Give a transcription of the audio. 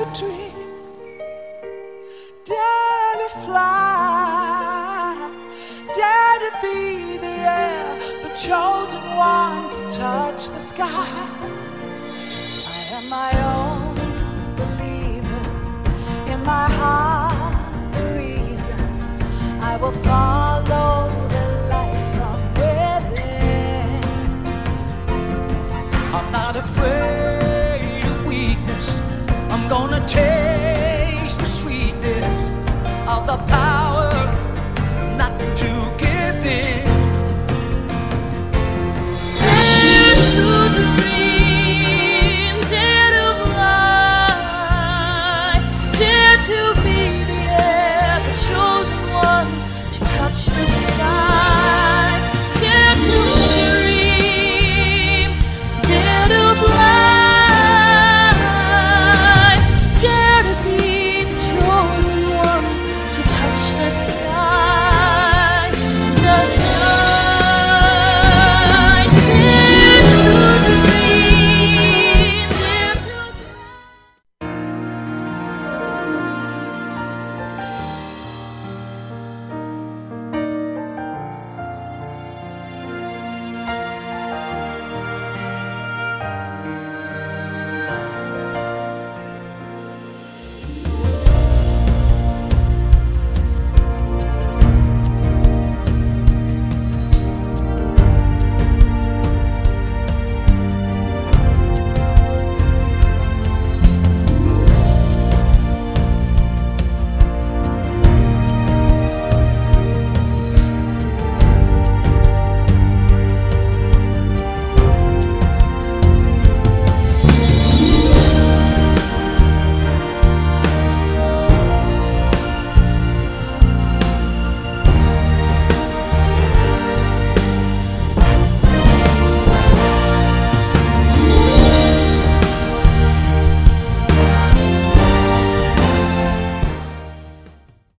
to dream, dare to fly, dare to be the air, the chosen one to touch the sky. I am my own believer, in my heart the reason. I will follow the light from within. I'm not afraid of weakness. I'm gonna taste the sweetness of the power not to